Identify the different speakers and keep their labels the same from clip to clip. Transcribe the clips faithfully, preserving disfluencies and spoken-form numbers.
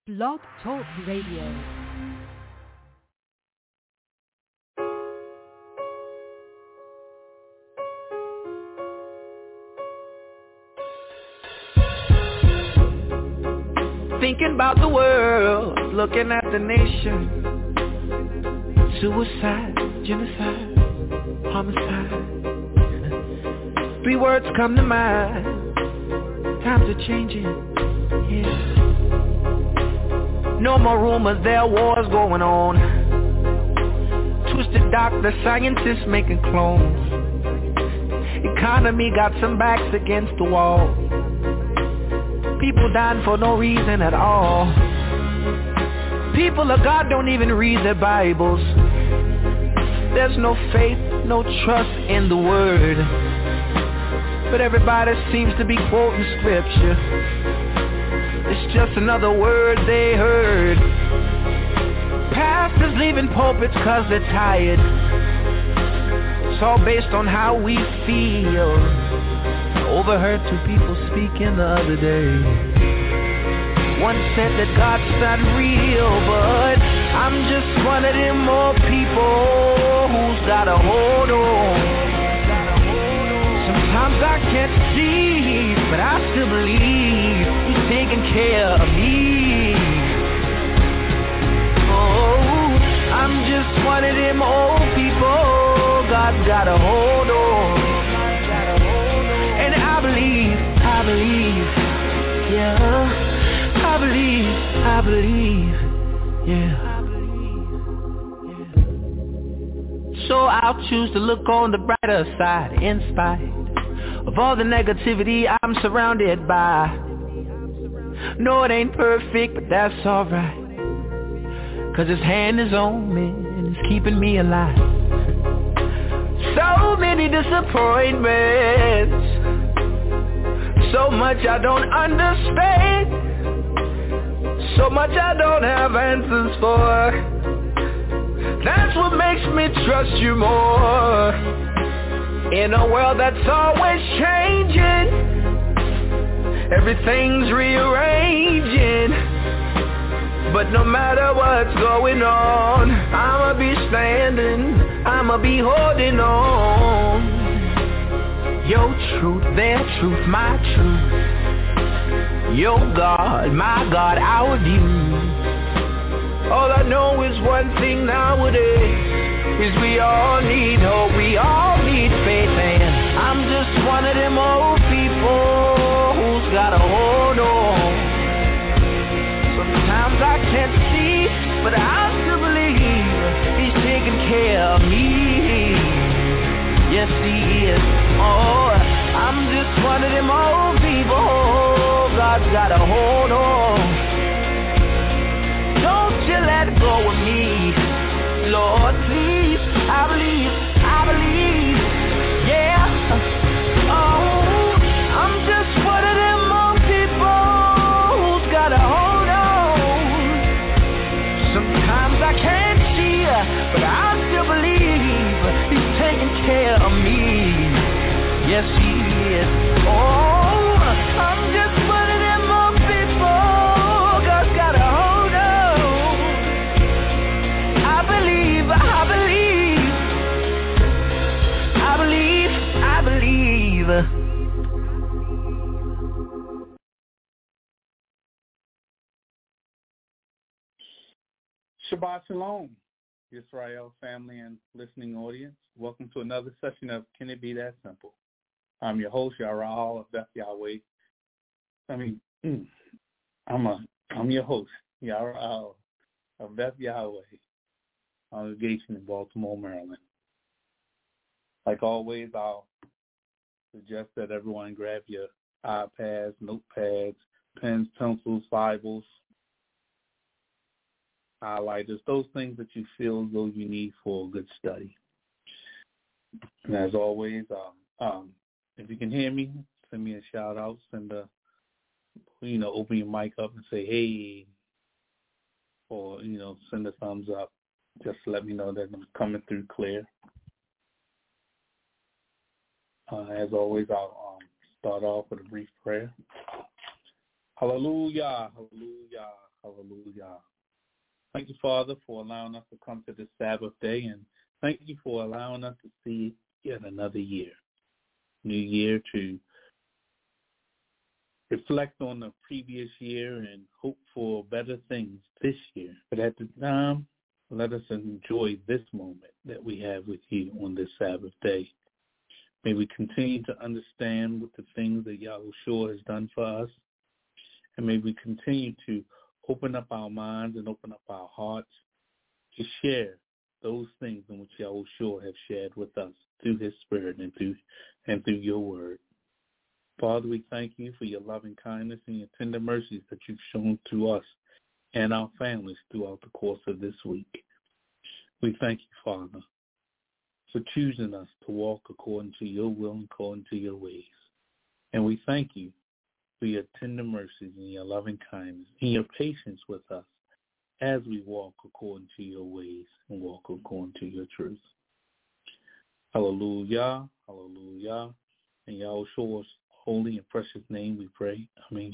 Speaker 1: Blog Talk Radio.
Speaker 2: Thinking about the world, looking at the nation. Suicide, genocide, homicide. Three words come to mind. Times are changing, yeah. No more rumors, there are wars going on. Twisted doctors, scientists making clones. Economy got some backs against the wall. People dying for no reason at all. People of God don't even read their Bibles. There's no faith, no trust in the Word. But everybody seems to be quoting scripture. It's just another word they heard. Pastors leaving pulpits cause they're tired. It's all based on how we feel. Overheard two people speaking the other day. One said that God's not real, but I'm just one of them more people who's got a hold on. Sometimes I can't see, but I still believe He's taking care of me. Oh, I'm just one of them old people God's got a hold on. And I believe, I believe, yeah, I believe, I believe, yeah. So I'll choose to look on the brighter side in spite of all the negativity I'm surrounded by. No, it ain't perfect, but that's alright. Cause His hand is on me and it's keeping me alive. So many disappointments, so much I don't understand, so much I don't have answers for. That's what makes me trust You more. In a world that's always changing, everything's rearranging. But no matter what's going on, I'ma be standing, I'ma be holding on. Your truth, their truth, my truth. Your God, my God, our view. All I know is one thing nowadays, is we all need hope, we all need faith, and I'm just one of them old people who's got a hold on. Sometimes I can't see, but I still believe He's taking care of me. Yes, He is. Oh, I'm just one of them old people God's got a hold on. Don't You let go of me, Lord, please. I believe, I believe, yeah. Oh, I'm just one of them old people who's got a hold on. Sometimes I can't see, but I still believe He's taking care of me. Yes, He is. Oh, I'm just one of them old people God's got a hold on. I believe, I believe, I believe, I believe.
Speaker 3: Shabbat Shalom, Israel family and listening audience. Welcome to another session of Can It Be That Simple? I'm your host, Yara'al of Beth Yahweh. I mean, I'm a, I'm your host, Yara'al of Beth Yahweh congregation in Baltimore, Maryland. Like always, I'll suggest that everyone grab your iPads, notepads, pens, pencils, Bibles, highlighters, those things that you feel as though you need for a good study. And as always, um, um, if you can hear me, send me a shout out, send a, you know, open your mic up and say, hey, or, you know, send a thumbs up. Just to let me know that I'm coming through clear. Uh, as always, I'll um, start off with a brief prayer. Hallelujah, hallelujah, Hallelujah. Thank you, Father, for allowing us to come to this Sabbath day, and thank you for allowing us to see yet another year. New year to reflect on the previous year and hope for better things this year. But at the time, let us enjoy this moment that we have with you on this Sabbath day. May we continue to understand what the things that Yahushua has done for us, and may we continue to open up our minds and open up our hearts to share those things in which Yahushua have shared with us through his Spirit and through and through your word. Father, we thank you for your loving kindness and your tender mercies that you've shown to us and our families throughout the course of this week. We thank you, Father, for choosing us to walk according to your will and according to your ways. And we thank you for your tender mercies and your loving kindness and your patience with us as we walk according to your ways and walk according to your truth. Hallelujah, hallelujah. In Yahushua's holy and precious name we pray. Amen.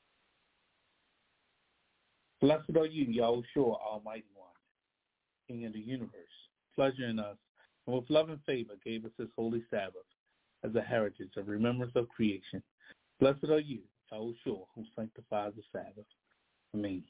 Speaker 3: Blessed are you, Yahushua, Almighty One, King of the universe, pleasure in us, and with love and favor gave us this holy Sabbath as a heritage of remembrance of creation. Blessed are you, Yahushua, who sanctifies the Sabbath. Amen.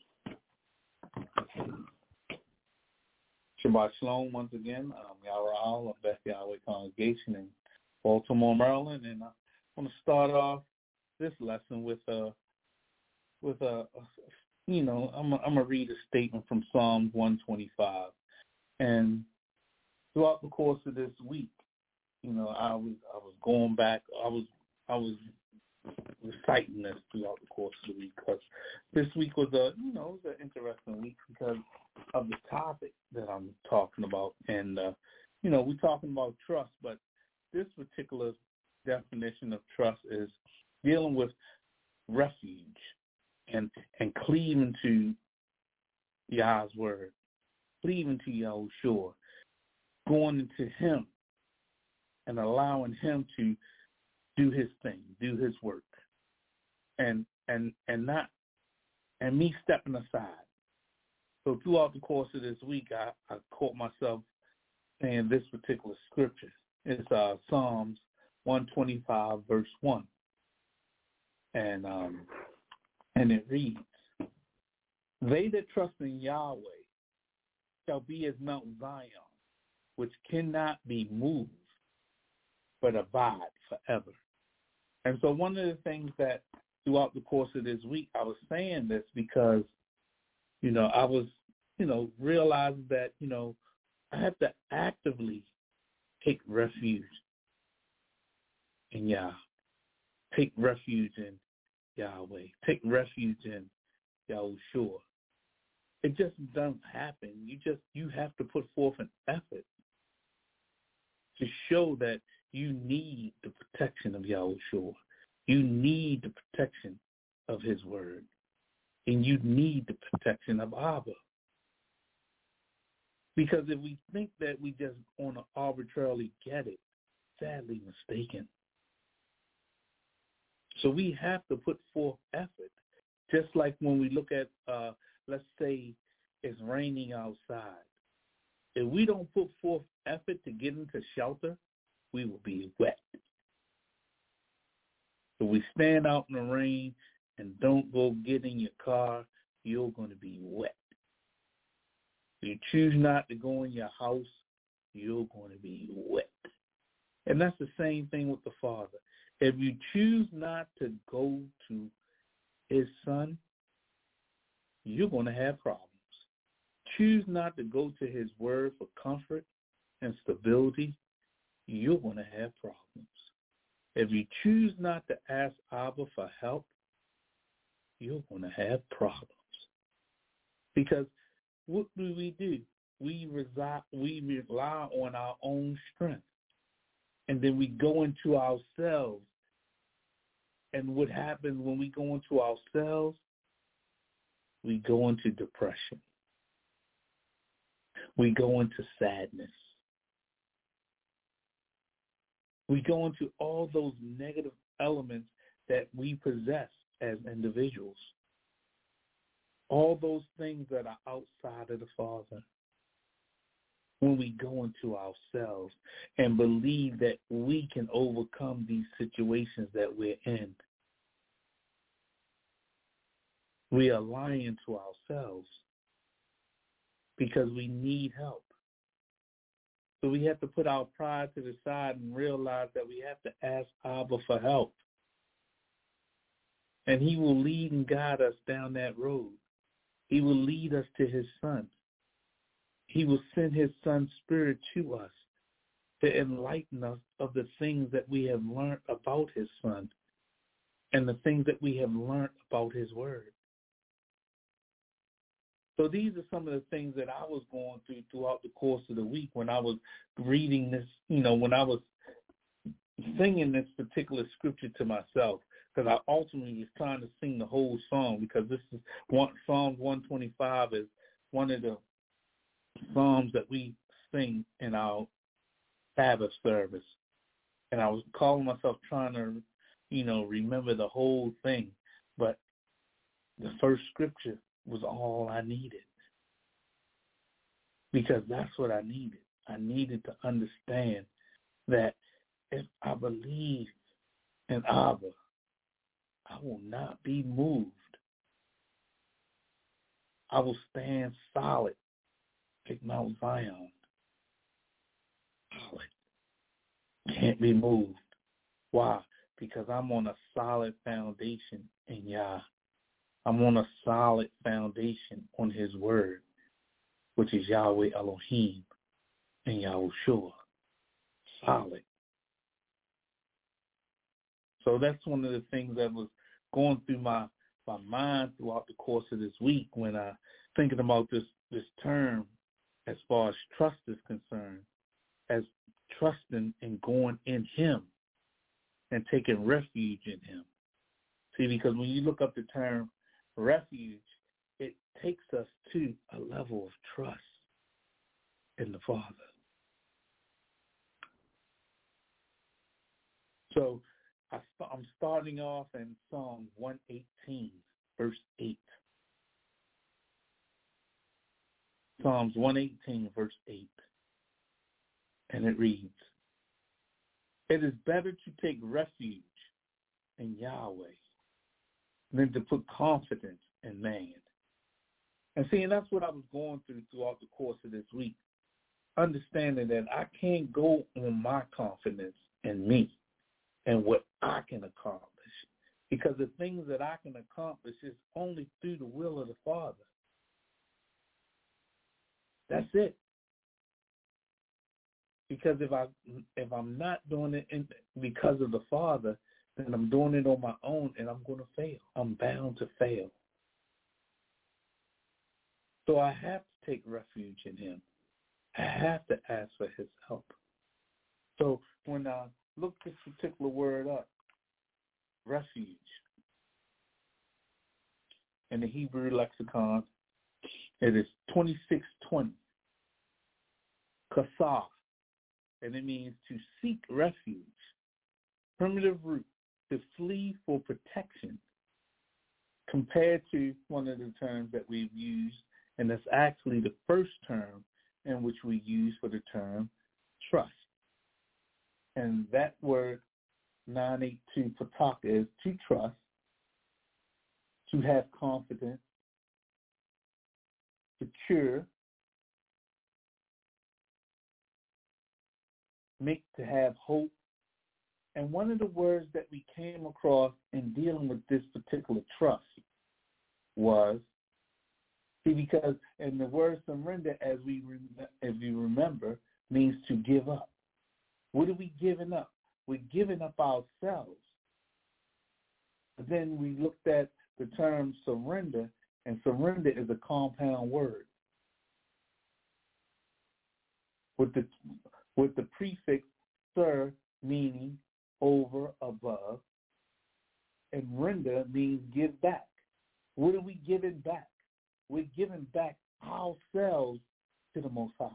Speaker 3: Shabbat Shalom once again. I'm Yahweh of Beth Yahweh Congregation in Baltimore, Maryland, and I want to start off this lesson with a, with a, you know, I'm I'm gonna read a statement from Psalms one twenty-five, and throughout the course of this week, you know, I was I was going back, I was I was reciting this throughout the course of the week, because this week was a, you know, it was an interesting week because of the topic that I'm talking about. And, uh, you know, we're talking about trust, but this particular definition of trust is dealing with refuge and, and cleaving to Yah's word, cleaving to Yahushua, going into him and allowing him to do his thing, do his work, and and and not and me stepping aside. So throughout the course of this week, I, I caught myself saying this particular scripture. It's uh, Psalms one twenty-five, verse one, and um, and it reads, "They that trust in Yahweh shall be as Mount Zion, which cannot be moved, but abide forever." And so one of the things that throughout the course of this week, I was saying this because, you know, I was, you know, realizing that, you know, I have to actively take refuge in Yah, take refuge in Yahweh, take refuge in Yahushua. It just doesn't happen. You just, you have to put forth an effort to show that you need the protection of Yahushua. You need the protection of his word. And you need the protection of Abba. Because if we think that we just want to arbitrarily get it, sadly mistaken. So we have to put forth effort. Just like when we look at, uh, let's say it's raining outside. If we don't put forth effort to get into shelter, we will be wet. If we stand out in the rain and don't go get in your car, you're going to be wet. If you choose not to go in your house, you're going to be wet. And that's the same thing with the Father. If you choose not to go to his Son, you're going to have problems. Choose not to go to his word for comfort and stability, you're going to have problems. If you choose not to ask Abba for help, you're going to have problems. Because what do we do? We reside, we rely on our own strength. And then we go into ourselves. And what happens when we go into ourselves? We go into depression. We go into sadness. We go into all those negative elements that we possess as individuals. all those things that are outside of the Father. When we go into ourselves and believe that we can overcome these situations that we're in, we are lying to ourselves because we need help. So we have to put our pride to the side and realize that we have to ask Abba for help. And he will lead and guide us down that road. He will lead us to his Son. He will send his Son's Spirit to us to enlighten us of the things that we have learned about his Son and the things that we have learned about his Word. So these are some of the things that I was going through throughout the course of the week when I was reading this, you know, when I was singing this particular scripture to myself, because I ultimately was trying to sing the whole song, because this is one, Psalm one twenty-five is one of the Psalms that we sing in our Sabbath service. And I was calling myself trying to, you know, remember the whole thing. But the first scripture was all I needed. Because that's what I needed. I needed to understand that if I believe in Abba, I will not be moved. I will stand solid like Mount Zion. Solid. Can't be moved. Why? Because I'm on a solid foundation in Yah. I'm on a solid foundation on his word, which is Yahweh Elohim and Yahushua. Solid. So that's one of the things that was going through my, my mind throughout the course of this week when I thinking about this, this term as far as trust is concerned, as trusting and going in him and taking refuge in him. See, because when you look up the term refuge, it takes us to a level of trust in the Father. So I, I'm starting off in Psalm one eighteen, verse eight. Psalms one eighteen, verse eight. And it reads, "It is better to take refuge in Yahweh than to put confidence in man." And see, and that's what I was going through throughout the course of this week, understanding that I can't go on my confidence in me and what I can accomplish, because the things that I can accomplish is only through the will of the Father. That's it. Because if I if I'm not doing it in, because of the Father, then I'm doing it on my own, and I'm going to fail. I'm bound to fail. So I have to take refuge in him. I have to ask for his help. So when I look this particular word up, refuge, in the Hebrew lexicon, it is twenty-six twenty, kasah, and it means to seek refuge. Primitive root, to flee for protection, compared to one of the terms that we've used, and that's actually the first term in which we use for the term trust. And that word nine eighty-two pataka is to trust, to have confidence, secure, make to have hope. And one of the words that we came across in dealing with this particular trust was, see, because in the word surrender, as we as you remember, means to give up. What are we giving up? We're giving up ourselves. But then we looked at the term surrender, and surrender is a compound word with the with the prefix "sir," meaning over, above, and render means give back. What are we giving back? We're giving back ourselves to the Most High.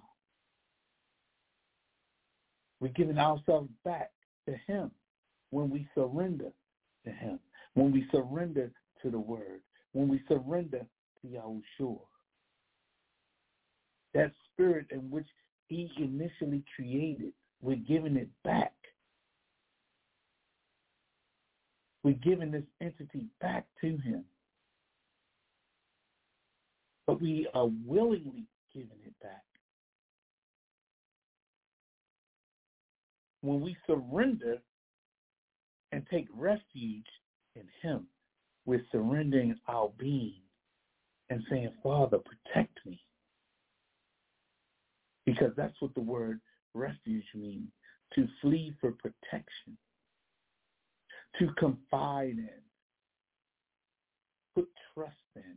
Speaker 3: We're giving ourselves back to him when we surrender to him, when we surrender to the word, when we surrender Yahushua. That spirit in which he initially created, we're giving it back. We're giving this entity back to him. But we are willingly giving it back. When we surrender and take refuge in him, we're surrendering our being and saying, Father, protect me. Because that's what the word refuge means, to flee for protection, to confide in, put trust in.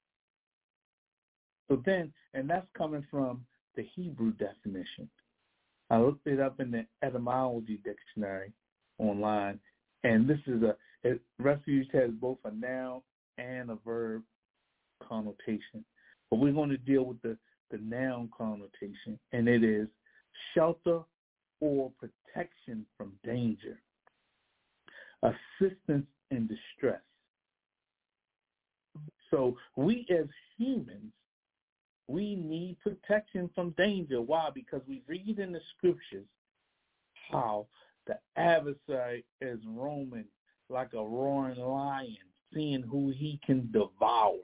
Speaker 3: So then, and that's coming from the Hebrew definition. I looked it up in the etymology dictionary online, and this is a, it, refuge has both a noun and a verb connotation. But we're going to deal with the, the noun connotation, and it is shelter or protection from danger, assistance in distress. So we as humans, we need protection from danger. Why? Because we read in the scriptures how the adversary is roaming like a roaring lion, seeing who he can devour.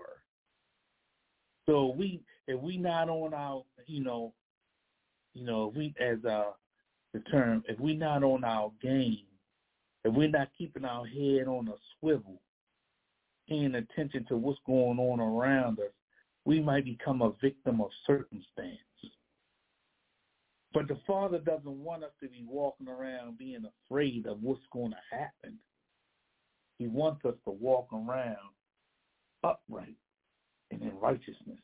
Speaker 3: So we, if we not on our, you know, you know, if we, as uh, the term, if we not on our game, if we're not keeping our head on a swivel, paying attention to what's going on around us, we might become a victim of circumstance. But the Father doesn't want us to be walking around being afraid of what's going to happen. He wants us to walk around upright and in righteousness,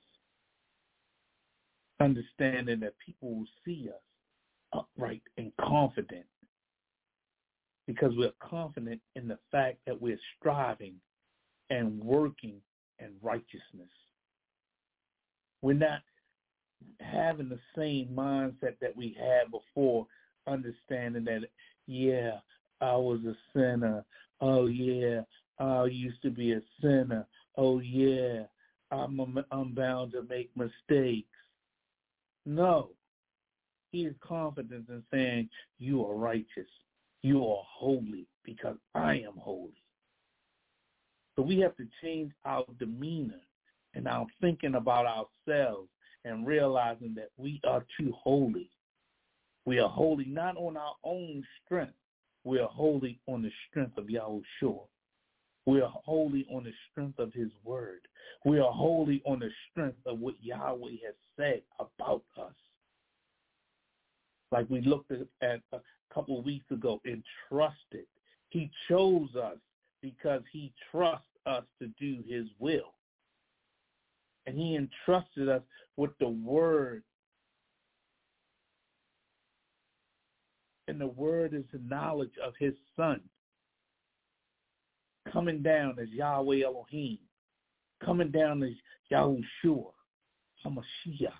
Speaker 3: understanding that people will see us upright and confident because we're confident in the fact that we're striving and working in righteousness. We're not having the same mindset that we had before, understanding that, yeah, I was a sinner. Oh, yeah, I used to be a sinner. Oh, yeah, I'm, a, I'm bound to make mistakes. No. He is confident in saying, you are righteous. You are holy because I am holy. So we have to change our demeanor and our thinking about ourselves and realizing that we are too holy. We are holy not on our own strength. We are holy on the strength of Yahushua. We are holy on the strength of his word. We are holy on the strength of what Yahweh has said about us. Like we looked at, at a couple of weeks ago, entrusted. He chose us because he trusts us to do his will. And he entrusted us with the word. And the word is the knowledge of his son. Coming down as Yahweh Elohim. Coming down as Yahushua, HaMashiach.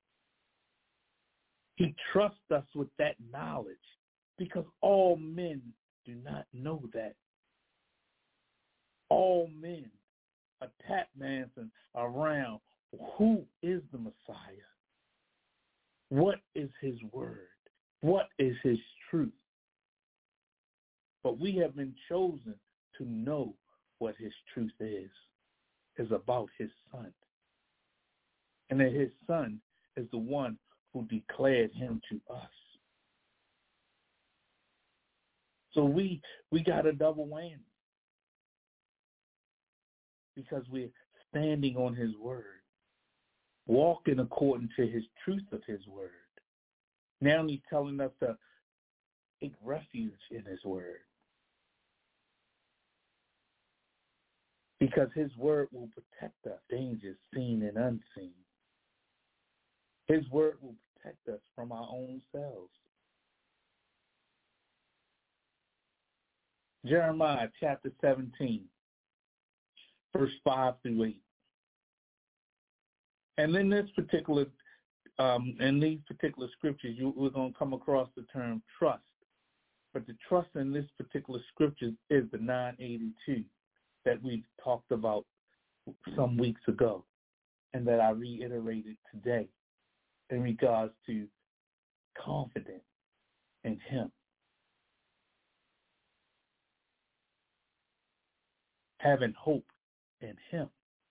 Speaker 3: He trusts us with that knowledge because all men do not know that. All men are tap dancing around who is the Messiah? What is his word? What is his truth? But we have been chosen to know what his truth is, is about his son. And that his son is the one who declared him to us. So we we got a double whammy because we're standing on his word, walking according to his truth of his word. Now he's telling us to take refuge in his word because his word will protect us, dangers seen and unseen. His word will protect us from our own selves. Jeremiah chapter seventeen, verse five through eight. And in this particular, um, in these particular scriptures, you, we're going to come across the term trust. But the trust in this particular scripture is the nine eighty-two that we talked about some weeks ago. and that I reiterated today in regards to confidence in him. Having hope in him.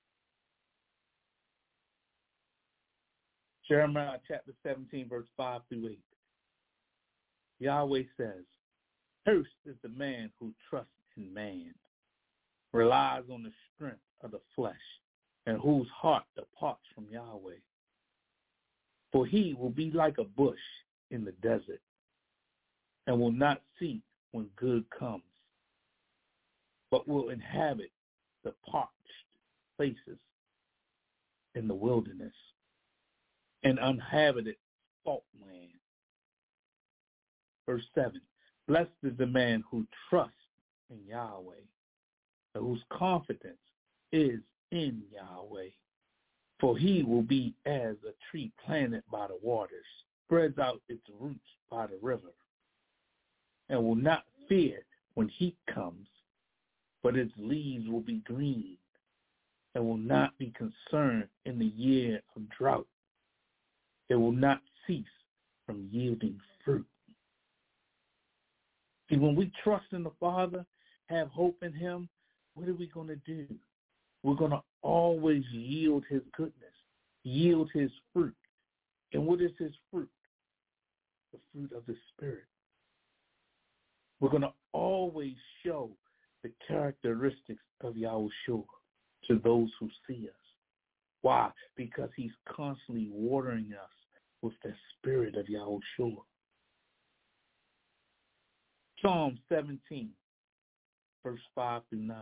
Speaker 3: Jeremiah chapter seventeen, verse five through eight. Yahweh says, cursed is the man who trusts in man, relies on the strength of the flesh, and whose heart departs from Yahweh. For he will be like a bush in the desert, and will not see when good comes, but will inhabit the parched places in the wilderness, and uninhabited salt land. Verse seven, blessed is the man who trusts in Yahweh, and whose confidence is in Yahweh. For he will be as a tree planted by the waters, spreads out its roots by the river, and will not fear when heat comes, but its leaves will be green, and will not be concerned in the year of drought. It will not cease from yielding fruit. See, when we trust in the Father, have hope in him, what are we going to do? We're going to always yield his goodness, yield his fruit. And what is his fruit? The fruit of the Spirit. We're going to always show the characteristics of Yahushua to those who see us. Why? Because he's constantly watering us with the Spirit of Yahushua. Psalm seventeen, verse five through nine.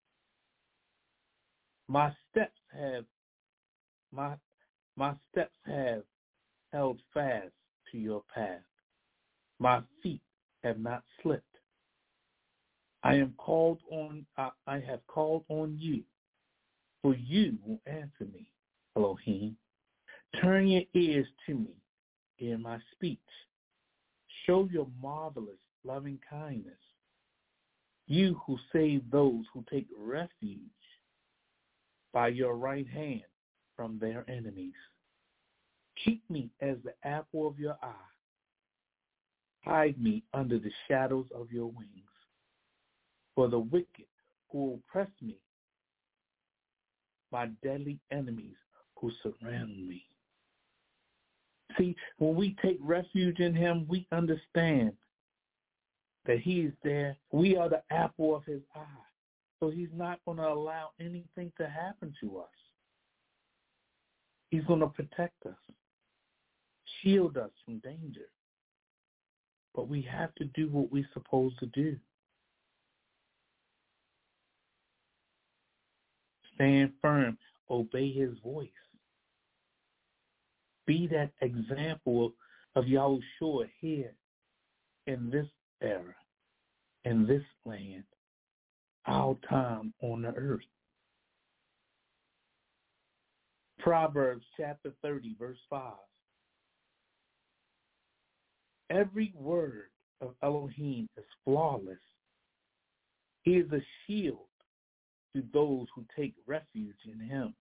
Speaker 3: My steps have my my steps have held fast to your path. My feet have not slipped. I am called on I, I have called on you, for you will answer me, Elohim. Turn your ears to me, hear my speech. Show your marvelous loving kindness. You who save those who take refuge by your right hand from their enemies. Keep me as the apple of your eye. Hide me under the shadows of your wings. For the wicked who oppress me, my deadly enemies who surround me. See, when we take refuge in him, we understand that he is there. We are the apple of his eye. So he's not going to allow anything to happen to us. He's going to protect us, shield us from danger. But we have to do what we're supposed to do. Stand firm, obey his voice. Be that example of Yahushua here in this era, in this land, our time on the earth. Proverbs chapter thirty, verse five. Every word of Elohim is flawless. He is a shield to those who take refuge in him.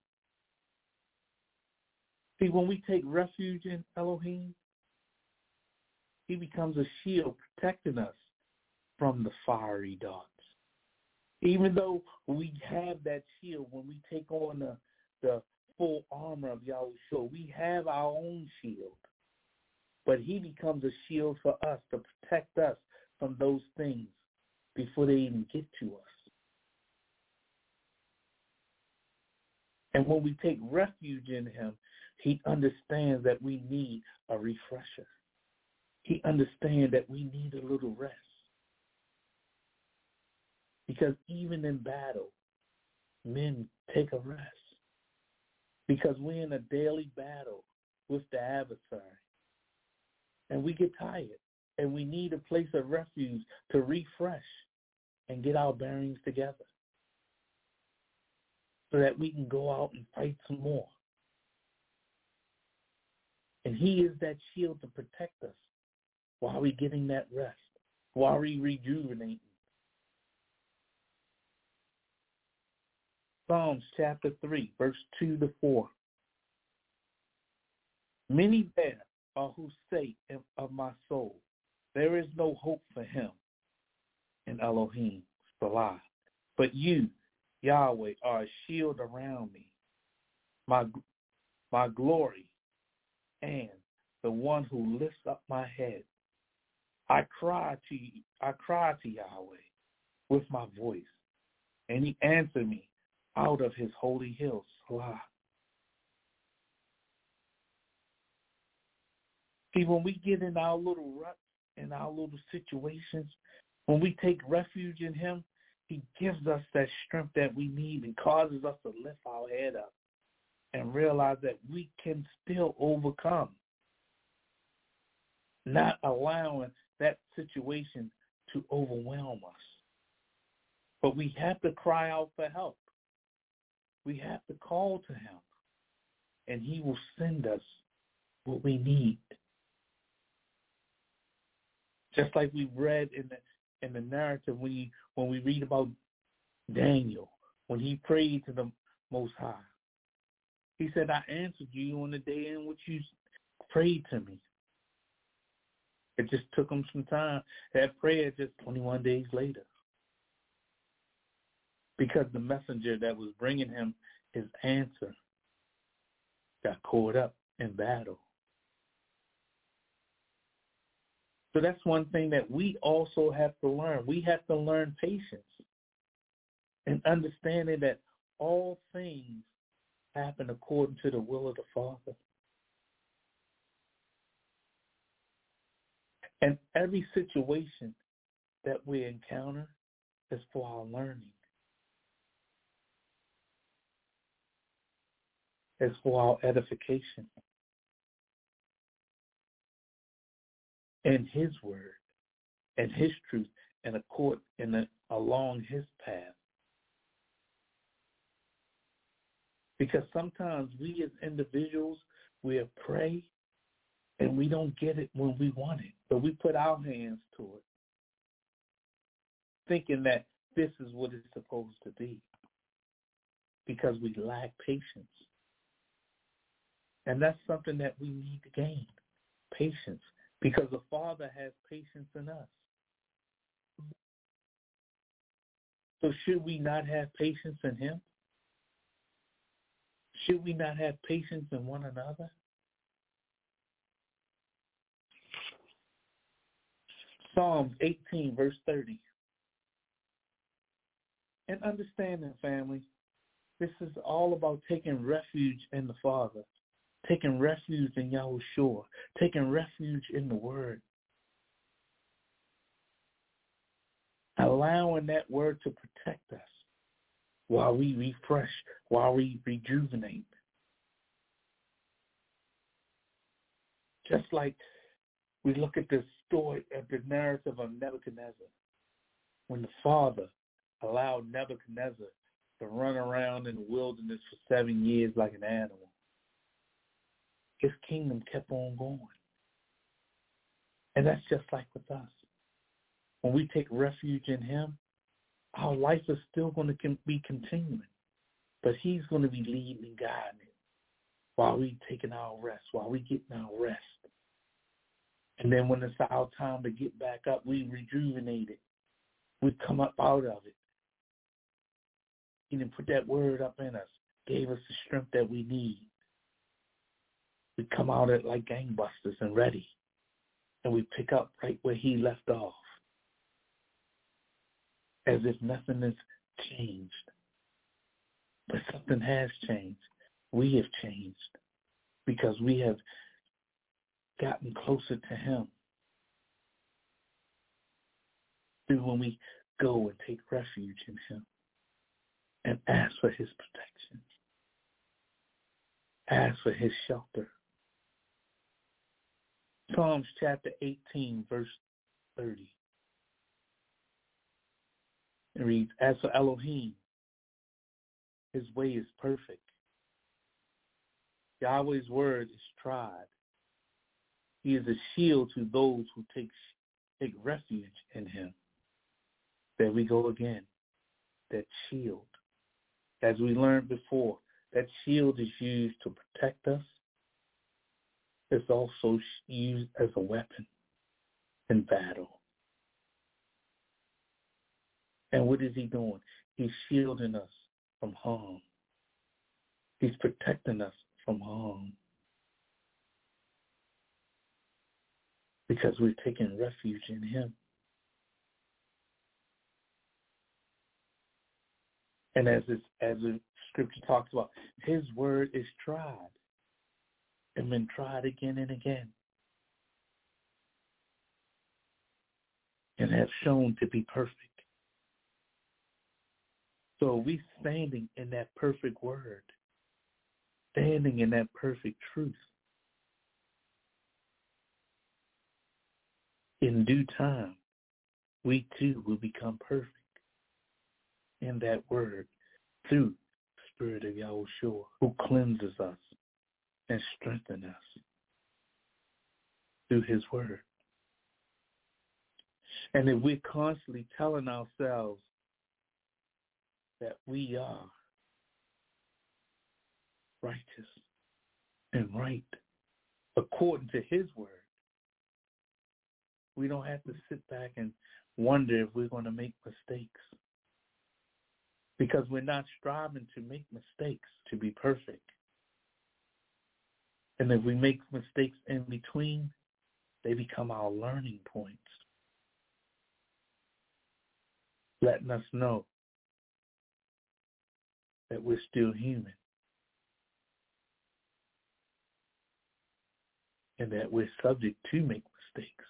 Speaker 3: See, when we take refuge in Elohim, he becomes a shield protecting us from the fiery darts. Even though we have that shield, when we take on the, the full armor of Yahushua, we have our own shield. But he becomes a shield for us to protect us from those things before they even get to us. And when we take refuge in him, he understands that we need a refresher. He understands that we need a little rest. Because even in battle, men take a rest. Because we're in a daily battle with the adversary. And we get tired. And we need a place of refuge to refresh and get our bearings together, so that we can go out and fight some more. And he is that shield to protect us while we're getting that rest, while we rejuvenating. Psalms chapter three, verse two to four. Many there are who say of my soul, there is no hope for him in Elohim, Salah. But you, Yahweh, are a shield around me, my my glory, and the one who lifts up my head. I cry to you, I cry to Yahweh with my voice, and he answered me out of his holy hills, Salah. See, when we get in our little ruts, in our little situations, when we take refuge in him, he gives us that strength that we need and causes us to lift our head up and realize that we can still overcome, not allowing that situation to overwhelm us. But we have to cry out for help. We have to call to him, and he will send us what we need. Just like we read in the in the narrative when you when we read about Daniel, when he prayed to the Most High. He said, I answered you on the day in which you prayed to me. It just took him some time. That prayer just twenty-one days later. Because the messenger that was bringing him his answer got caught up in battle. So that's one thing that we also have to learn. We have to learn patience and understanding that all things happen according to the will of the Father. And every situation that we encounter is for our learning. It's for our edification. In his word and his truth and accord in the, along his path. Because sometimes we as individuals, we pray and we don't get it when we want it. But we put our hands to it, thinking that this is what it's supposed to be. Because we lack patience. And that's something that we need to gain, patience. Because the Father has patience in us. So should we not have patience in him? Should we not have patience in one another? Psalms eighteen, verse thirty. And understanding, family, this is all about taking refuge in the Father. Taking refuge in Yahushua, taking refuge in the Word. Allowing that Word to protect us while we refresh, while we rejuvenate. Just like we look at the story, at the narrative of Nebuchadnezzar, when the Father allowed Nebuchadnezzar to run around in the wilderness for seven years like an animal. His kingdom kept on going. And that's just like with us. When we take refuge in him, our life is still going to be continuing. But he's going to be leading and guiding it while we taking our rest, while we getting our rest. And then when it's our time to get back up, we rejuvenate it. We come up out of it. He didn't put that word up in us, gave us the strength that we need. We come out at like gangbusters and ready. And we pick up right where he left off. As if nothing has changed. But something has changed. We have changed. Because we have gotten closer to him. Through when we go and take refuge in him. And ask for his protection. Ask for his shelter. Psalms chapter eighteen, verse thirty. It reads, as for Elohim, his way is perfect. Yahweh's word is tried. He is a shield to those who take, take refuge in him. There we go again. That shield. As we learned before, that shield is used to protect us It's also used as a weapon in battle. And what is he doing? He's shielding us from harm. He's protecting us from harm. Because we're taking refuge in him. And as it's, as the scripture talks about, his word is tried and been tried again and again and have shown to be perfect. So we standing in that perfect word, standing in that perfect truth. In due time, we too will become perfect in that word through the Spirit of Yahushua, who cleanses us and strengthens us through his word. And if we're constantly telling ourselves that we are righteous and right according to his word, we don't have to sit back and wonder if we're going to make mistakes. Because we're not striving to make mistakes to be perfect. And if we make mistakes in between, they become our learning points, letting us know that we're still human and that we're subject to make mistakes.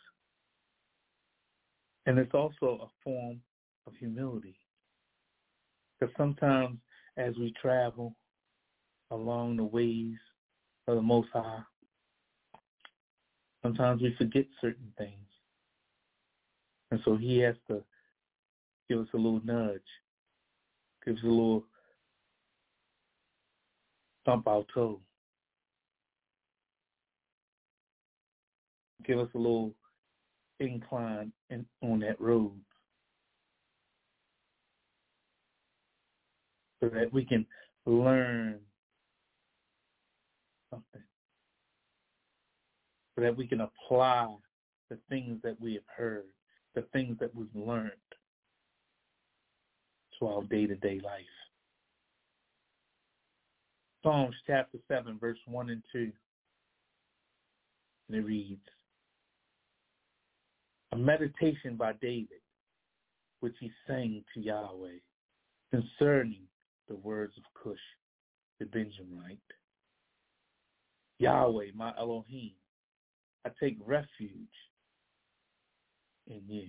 Speaker 3: And it's also a form of humility. Because sometimes as we travel along the ways of the Most High, sometimes we forget certain things. And so he has to give us a little nudge, give us a little thump our toe, give us a little incline in, on that road, so that we can learn something, so that we can apply the things that we have heard, the things that we've learned to our day-to-day life. Psalms chapter seven, verse one and two, and it reads, a meditation by David, which he sang to Yahweh, concerning the words of Cush, the Benjamite. Yahweh, my Elohim, I take refuge in you.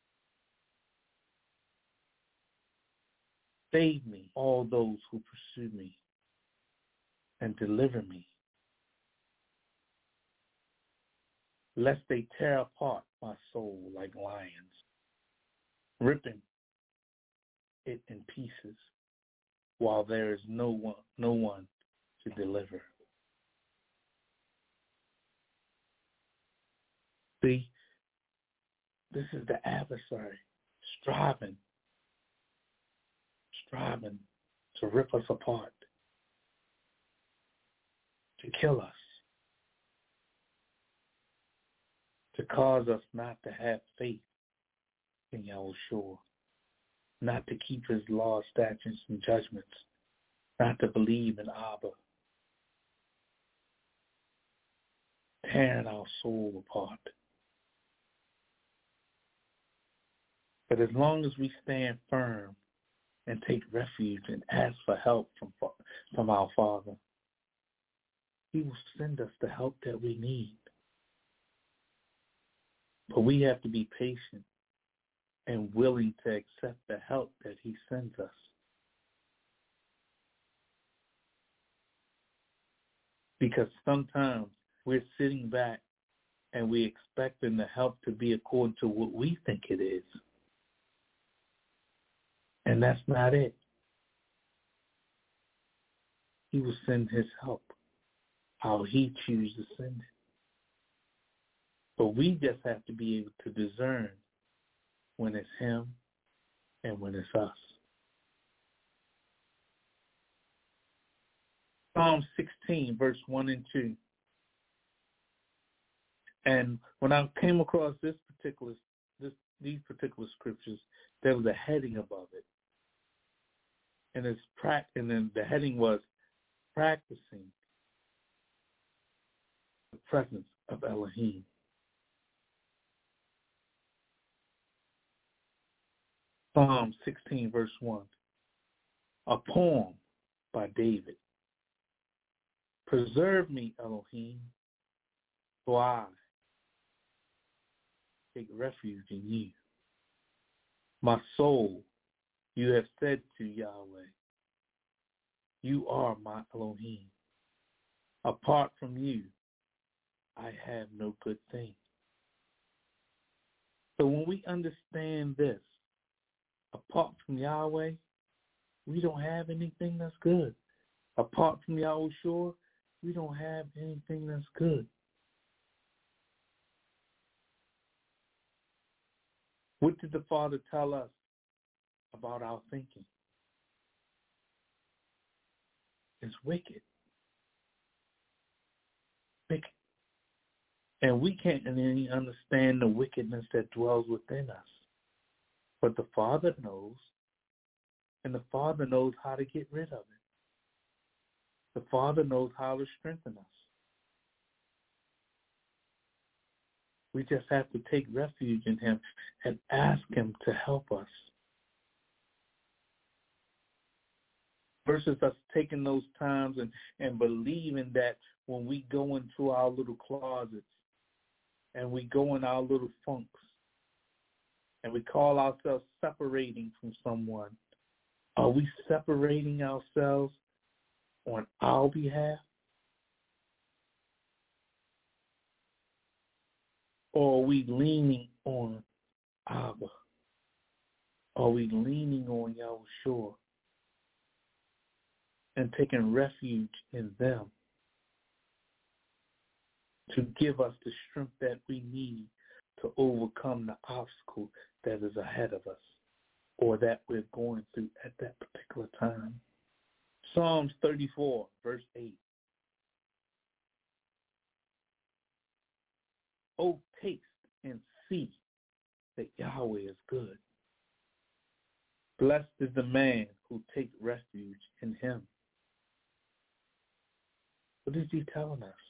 Speaker 3: Save me, all those who pursue me, and deliver me, lest they tear apart my soul like lions, ripping it in pieces, while there is no one, no one to deliver. See, this is the adversary striving, striving to rip us apart, to kill us, to cause us not to have faith in Yahushua, not to keep his laws, statutes, and judgments, not to believe in Abba, tearing our soul apart. But as long as we stand firm and take refuge and ask for help from, from our Father, he will send us the help that we need. But we have to be patient and willing to accept the help that he sends us. Because sometimes we're sitting back and we're expecting the help to be according to what we think it is. And that's not it. He will send his help how he chooses to send it. But we just have to be able to discern when it's him and when it's us. Psalm sixteen, verse one and two. And when I came across this particular, this, these particular scriptures, there was a heading above it. And, it's pra- and then the heading was practicing the presence of Elohim. Psalm sixteen, verse one, a poem by David. Preserve me, Elohim, for I take refuge in you. My soul, you have said to Yahweh, you are my Elohim. Apart from you, I have no good thing. So when we understand this, apart from Yahweh, we don't have anything that's good. Apart from Yahweh Shore, we don't have anything that's good. What did the Father tell us about our thinking? It's wicked. Wicked. And we can't really understand the wickedness that dwells within us. But the Father knows, and the Father knows how to get rid of it. The Father knows how to strengthen us. We just have to take refuge in him and ask him to help us. Versus us taking those times and, and believing that when we go into our little closets and we go in our little funks and we call ourselves separating from someone, are we separating ourselves on our behalf? Or are we leaning on Abba? Are we leaning on Yahushua and taking refuge in them to give us the strength that we need to overcome the obstacle that is ahead of us or that we're going through at that particular time? Psalms thirty-four, verse eight. Oh, taste and see that Yahweh is good. Blessed is the man who takes refuge in him. What is he telling us?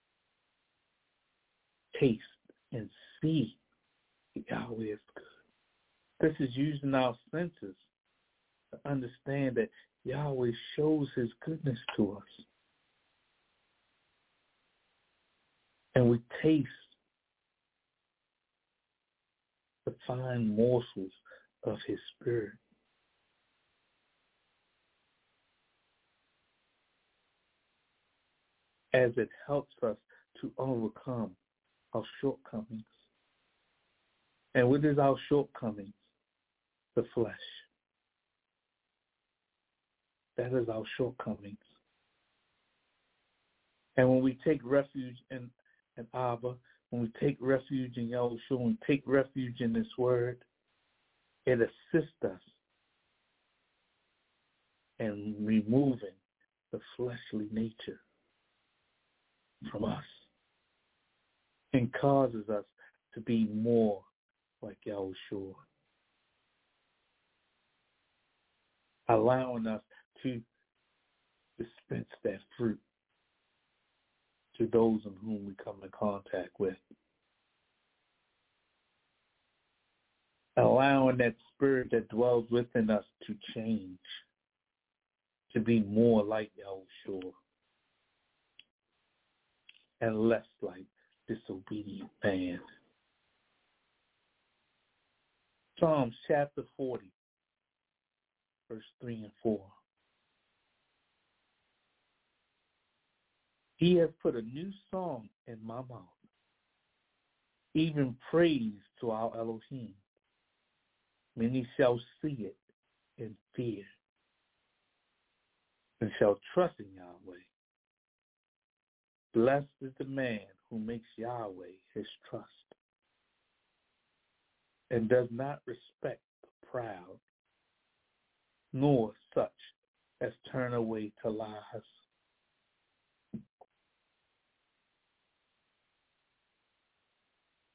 Speaker 3: Taste and see that Yahweh is good. This is using our senses to understand that Yahweh shows his goodness to us. And we taste the fine morsels of his spirit. As it helps us to overcome our shortcomings. And what is our shortcomings? The flesh. That is our shortcomings. And when we take refuge in, in Abba, when we take refuge in Yahushua, when we take refuge in this word, it assists us in removing the fleshly nature from us and causes us to be more like Yahushua, allowing us to dispense that fruit to those in whom we come in contact with. Allowing that spirit that dwells within us to change, to be more like Yahushua and less like disobedient man. Psalms chapter forty, verse three and four. He has put a new song in my mouth, even praise to our Elohim. Many shall see it and fear, and shall trust in Yahweh. Blessed is the man who makes Yahweh his trust, and does not respect the proud, nor such as turn away to lies.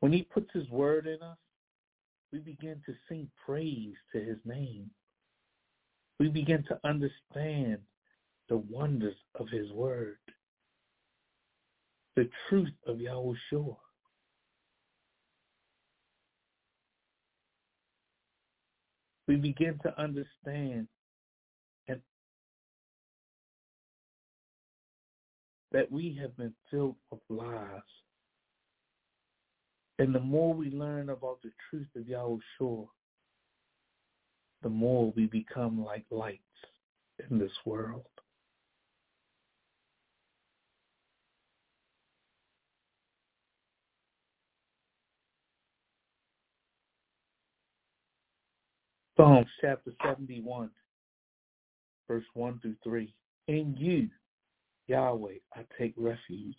Speaker 3: When he puts his word in us, we begin to sing praise to his name. We begin to understand the wonders of his word, the truth of Yahushua. We begin to understand and that we have been filled with lies. And the more we learn about the truth of Yahushua, the more we become like lights in this world. Psalms chapter seventy-one, verse one through three. In you, Yahweh, I take refuge.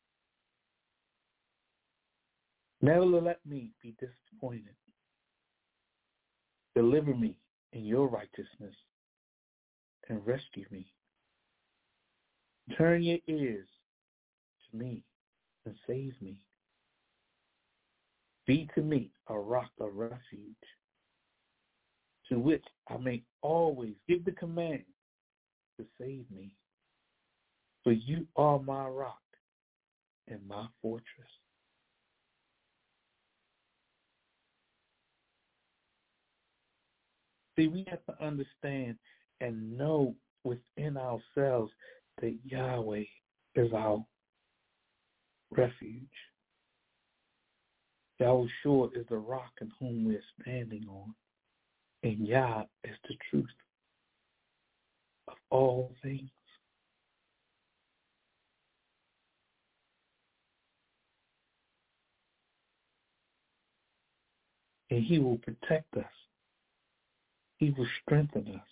Speaker 3: Never let me be disappointed. Deliver me in your righteousness and rescue me. Turn your ears to me and save me. Be to me a rock of refuge, to which I may always give the command to save me. For you are my rock and my fortress. See, we have to understand and know within ourselves that Yahweh is our refuge. Yahushua is the rock in whom we're standing on. And Yah is the truth of all things. And he will protect us. He will strengthen us.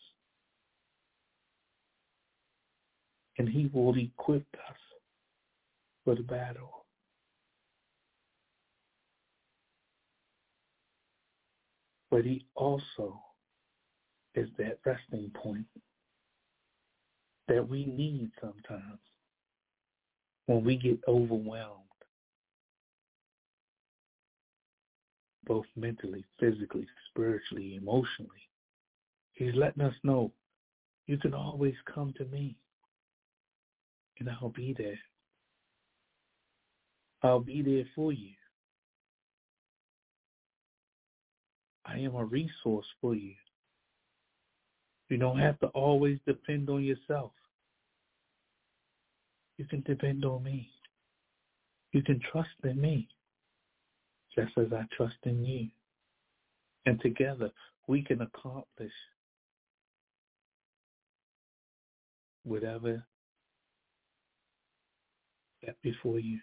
Speaker 3: And he will equip us for the battle. But he also is that resting point that we need sometimes when we get overwhelmed, both mentally, physically, spiritually, emotionally. He's letting us know you can always come to me and I'll be there. I'll be there for you. I am a resource for you. You don't have to always depend on yourself. You can depend on me. You can trust in me, just as I trust in you. And together we can accomplish whatever set before you.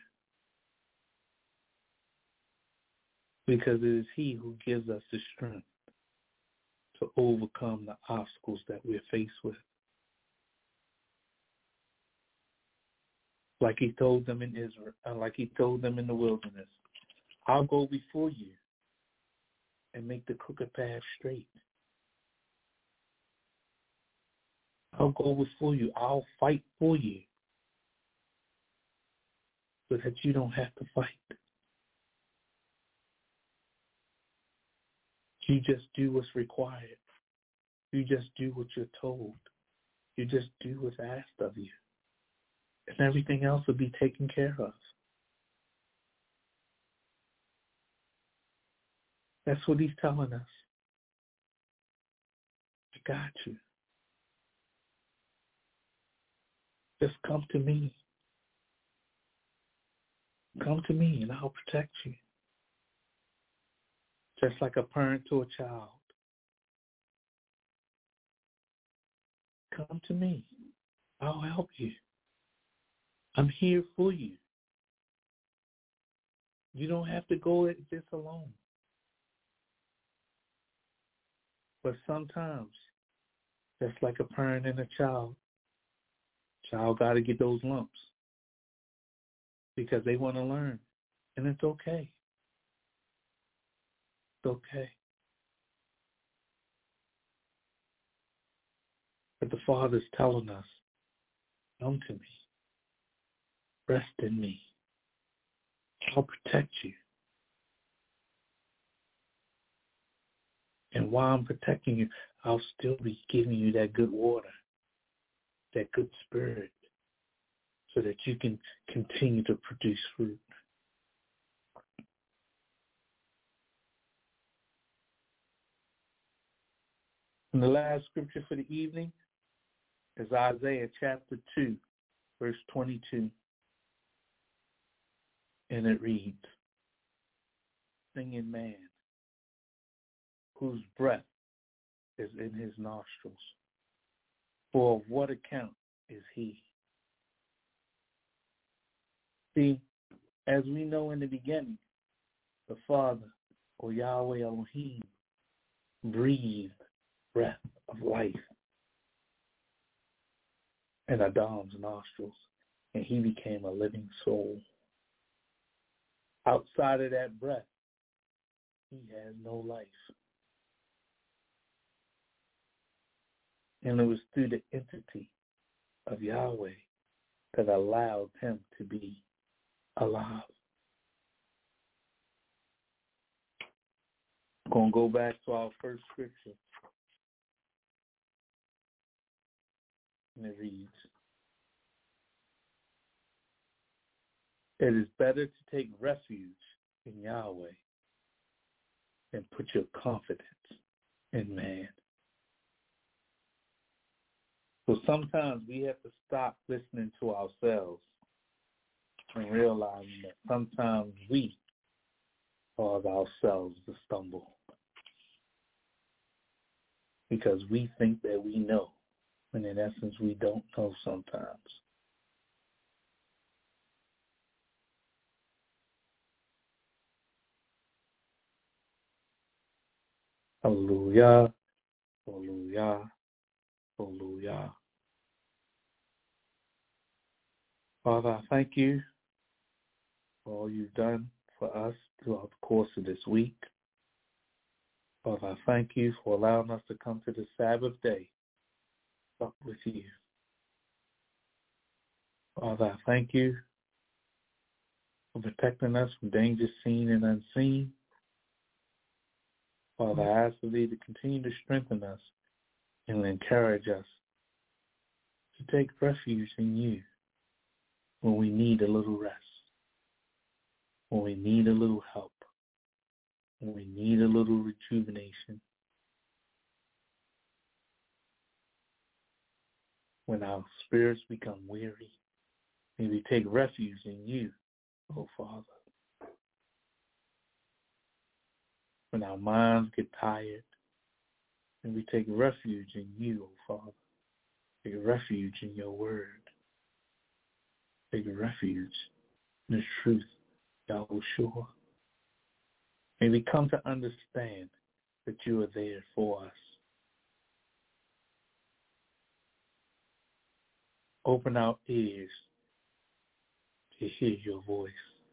Speaker 3: Because it is he who gives us the strength to overcome the obstacles that we're faced with. Like he told them in Israel, like he told them in the wilderness, I'll go before you and make the crooked path straight. I'll go before you. I'll fight for you so that you don't have to fight. You just do what's required. You just do what you're told. You just do what's asked of you. And everything else will be taken care of. That's what he's telling us. I got you. Just come to me. Come to me and I'll protect you. Just like a parent to a child. Come to me. I'll help you. I'm here for you. You don't have to go at this alone. But sometimes, just like a parent and a child, child got to get those lumps because they want to learn. And it's okay. It's okay. But the Father's telling us, come to me. Rest in me. I'll protect you. And while I'm protecting you, I'll still be giving you that good water, that good spirit, so that you can continue to produce fruit. And the last scripture for the evening is Isaiah chapter two, verse twenty-two. And it reads, singing man, whose breath is in his nostrils, for of what account is he? See, as we know in the beginning, the Father, or Yahweh Elohim, breathed breath of life in Adam's nostrils, and he became a living soul. Outside of that breath, he has no life. And it was through the entity of Yahweh that allowed him to be alive. I'm going to go back to our first scripture. And it reads, it is better to take refuge in Yahweh than put your confidence in man. So sometimes we have to stop listening to ourselves and realizing that sometimes we cause ourselves to stumble because we think that we know, when in essence we don't know sometimes. Hallelujah, hallelujah, hallelujah. Father, I thank you for all you've done for us throughout the course of this week. Father, I thank you for allowing us to come to the Sabbath day up with you. Father, I thank you for protecting us from dangers seen and unseen. Father, I ask for thee to continue to strengthen us and encourage us to take refuge in you when we need a little rest, when we need a little help, when we need a little rejuvenation, when our spirits become weary, and we take refuge in you, oh Father. When our minds get tired, and we take refuge in you, oh Father. Take refuge in your word. Take refuge in the truth, Yahushua. May we come to understand that you are there for us. Open our ears to hear your voice.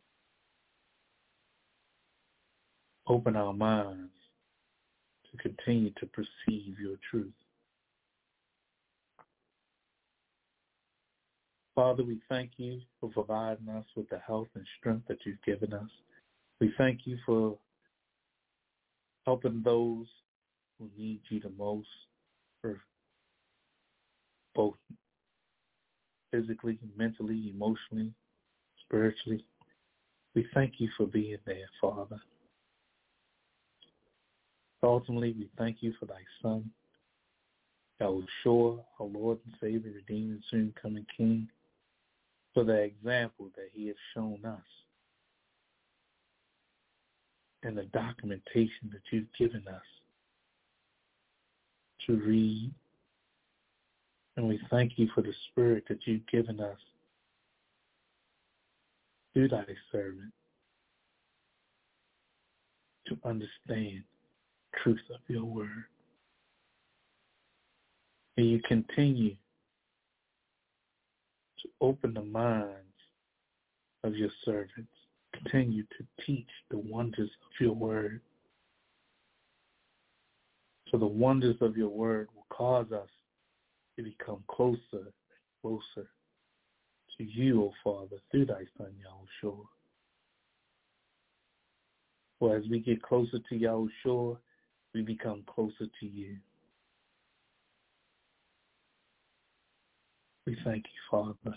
Speaker 3: Open our minds to continue to perceive your truth. Father, we thank you for providing us with the health and strength that you've given us. We thank you for helping those who need you the most, for both physically, mentally, emotionally, spiritually. We thank you for being there, Father. Ultimately, we thank you for thy Son, Yahushua, our Lord and Savior, Redeemer, and soon-coming King, for the example that he has shown us and the documentation that you've given us to read. And we thank you for the spirit that you've given us through thy servant to understand the truth of your word. And you continue to open the minds of your servants. Continue to teach the wonders of your word. So the wonders of your word will cause us to become closer and closer to you, O Father, through thy Son, Yahushua. For as we get closer to Yahushua, we become closer to you. We thank you, Father.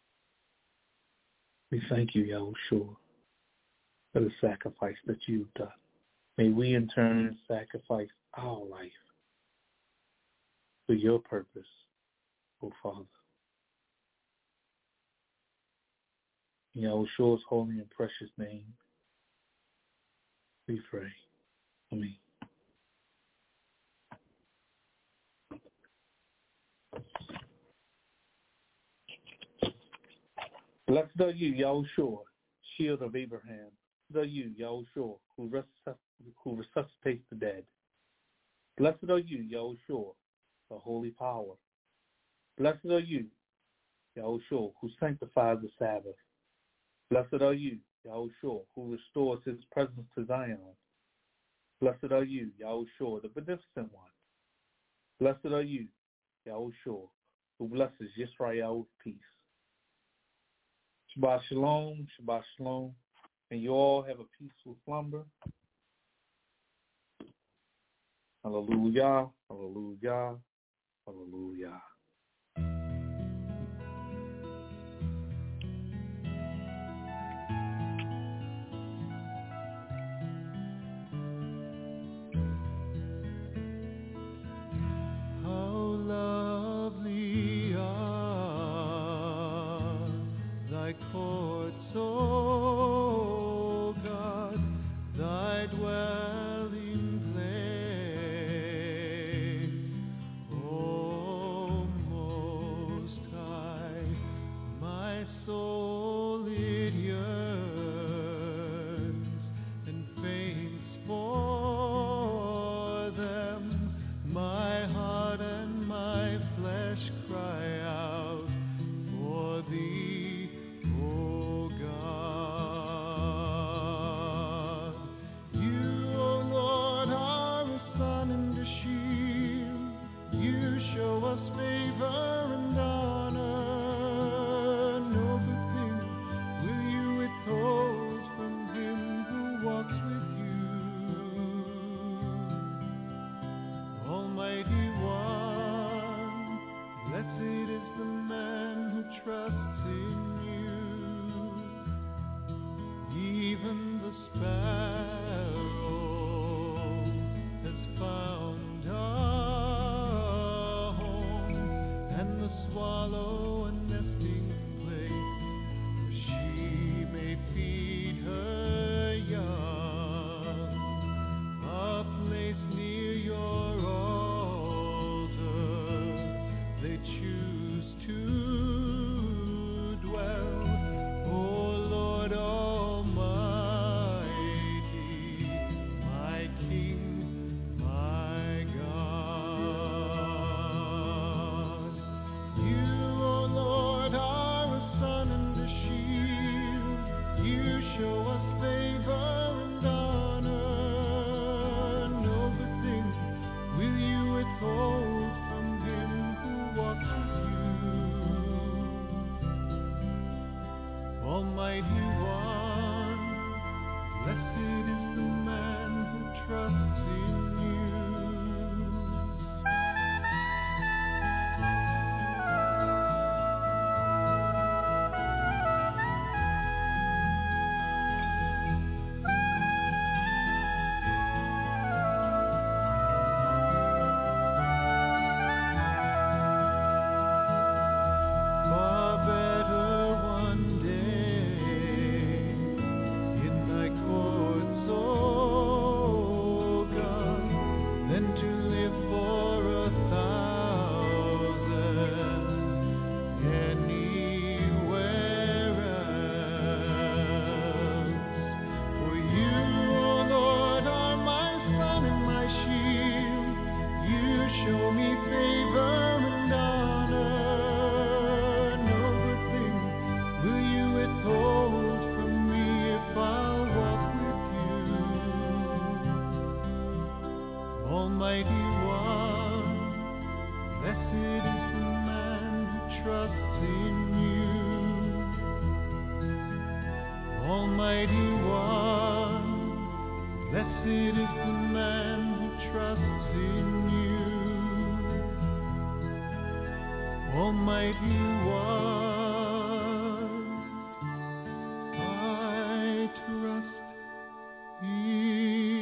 Speaker 3: We thank you, Yahushua, for the sacrifice that you've done. May we in turn sacrifice our life for your purpose, O Father. In Yahushua's holy and precious name, we pray. Amen. Blessed are you, Yahushua, shield of Abraham. Blessed are you, Yahushua, who, resusc- who resuscitates the dead. Blessed are you, Yahushua, the holy power. Blessed are you, Yahushua, who sanctifies the Sabbath. Blessed are you, Yahushua, who restores his presence to Zion. Blessed are you, Yahushua, the beneficent one. Blessed are you, Yahushua, who blesses Yisrael with peace. Shabbat shalom, Shabbat shalom, and you all have a peaceful slumber. Hallelujah, hallelujah, hallelujah.
Speaker 4: Almighty One, blessed is the man who trusts in you, Almighty One. I trust in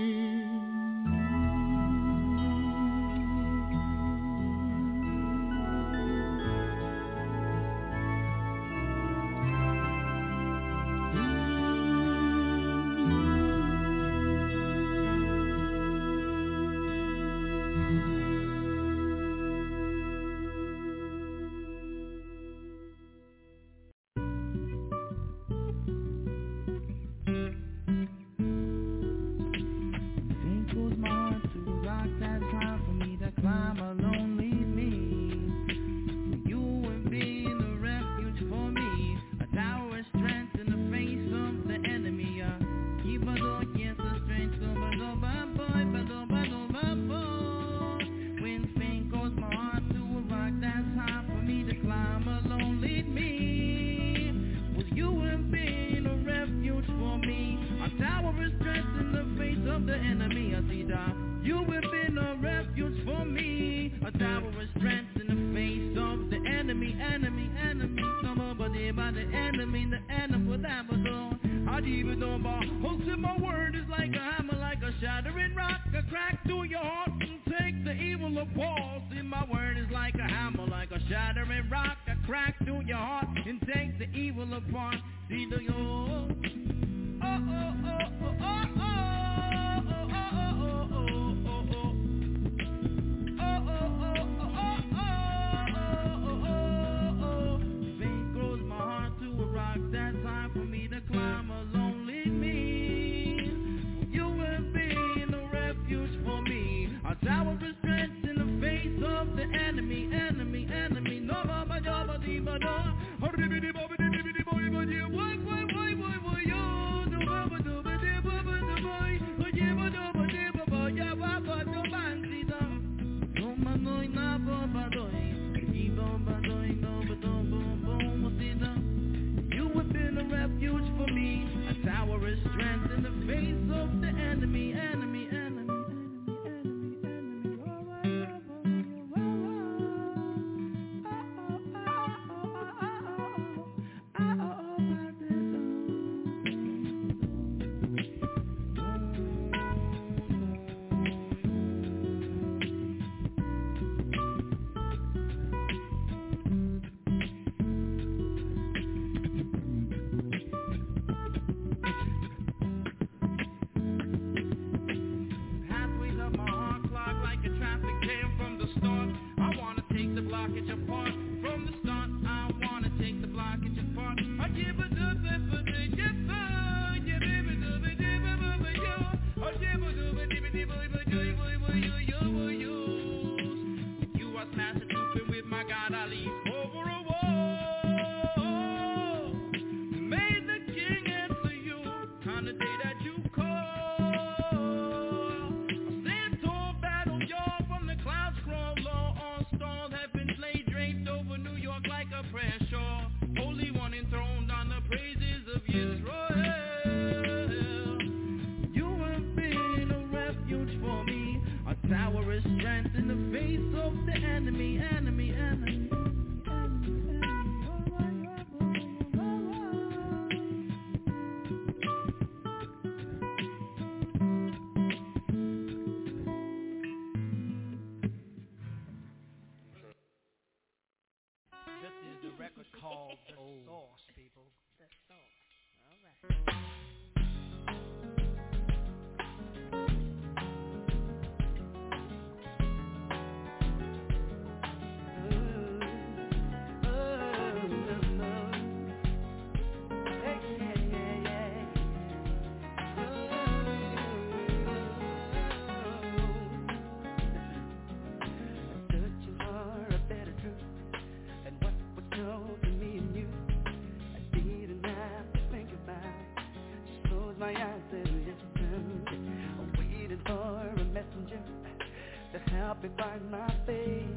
Speaker 5: help me find my faith.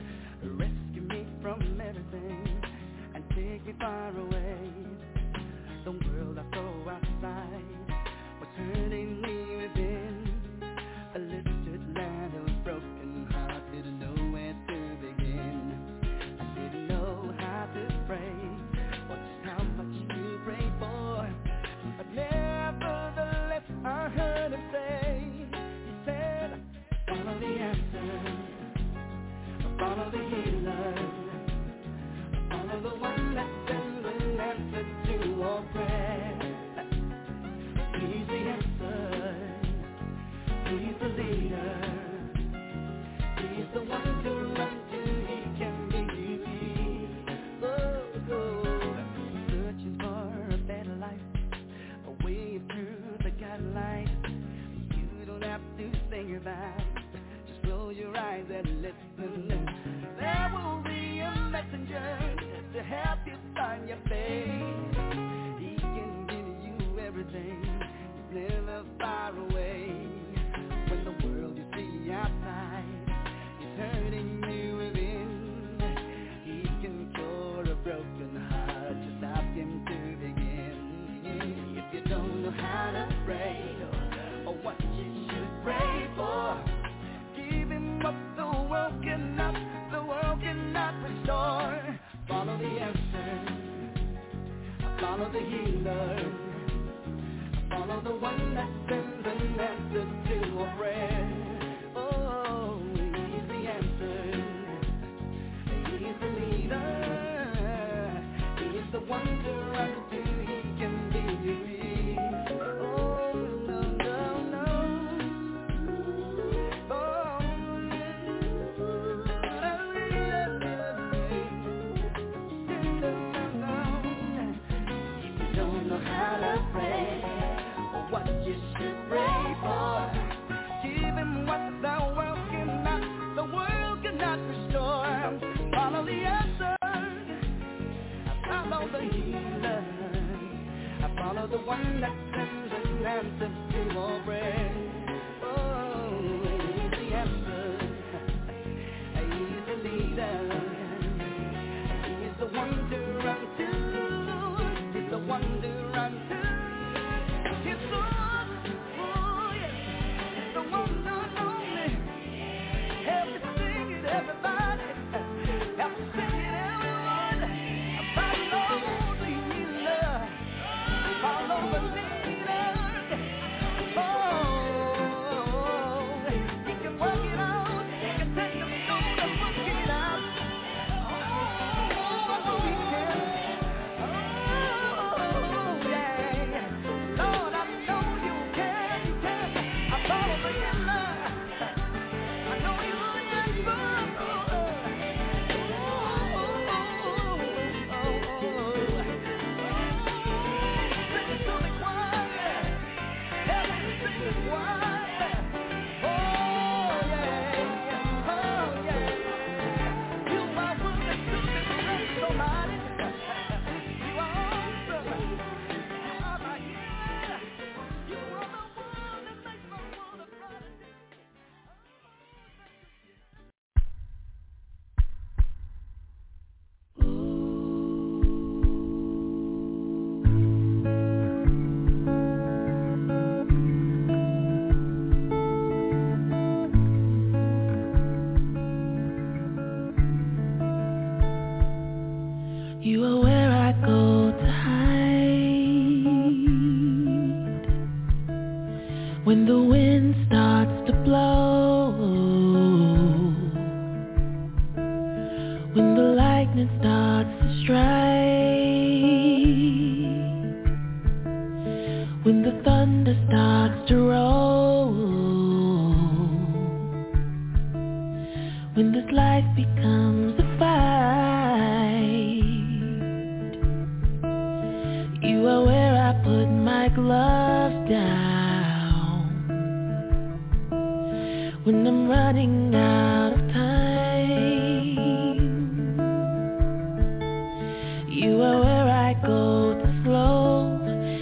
Speaker 5: Rescue me from everything and take me far away. The world I throw outside was hurting me within. A lifted land know how to pray or, or what you should pray for. Give him what the world cannot, the world cannot restore. Follow the answer, follow the healer, follow the one that sends an answer to a prayer. Oh, he's the answer, he's the leader, he is the one to run to, he can be released. Oh, no, no, no. Oh, yeah. If you don't know how to pray, what you should pray for, give him what the world cannot, the world cannot restore. Follow the answer, follow the healer, follow the one that sends an answer to all prayer. Oh, he's the answer, he's the leader, he is the one to run to, he's the one to run to. It's the one, oh yeah, it's the one and only. Help me sing it, everybody. Help me sing it, everyone. Follow the healer, follow the leader. Oh, he can work it out, he can take your soul and work it out. Oh, I know he can. Oh, yeah. Lord, I know you can, you can. I follow the healer. I know you will answer. Oh, oh, oh, oh. Sing it to me, choir. Help me sing it, choir. Oh, yeah, oh, yeah. You are worthy to be praised, somebody. You are awesome. You are my healer. You are the one that makes my world a brighter day.
Speaker 6: You are where I go to hide when the wind starts to blow, when the lightning starts to strike, when the thunder starts to roll, when this life becomes a fight. You are where I put my gloves down when I'm running out of time. You are where I go to slow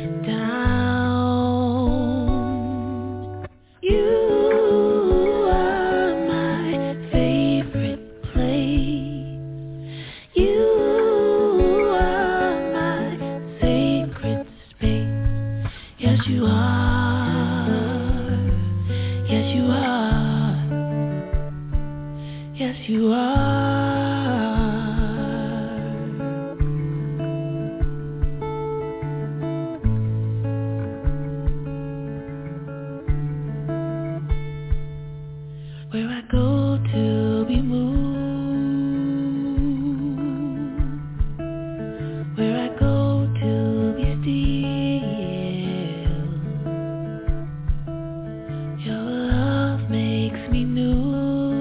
Speaker 6: down. You are my favorite place. You are my sacred space. Yes, you are. Yes, you are. Yes, you are. Where I go to be moved, where I go to be still. Your love makes me new.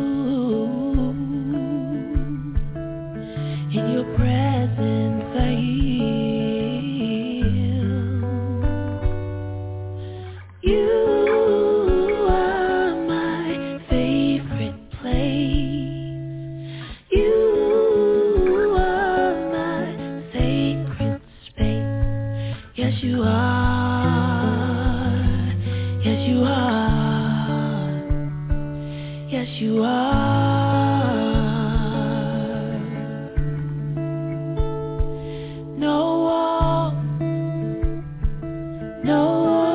Speaker 6: In your presence I heal. You are my favorite place. You are my sacred space. Yes, you are. Yes, you are. Yes, you are. No wall, no wall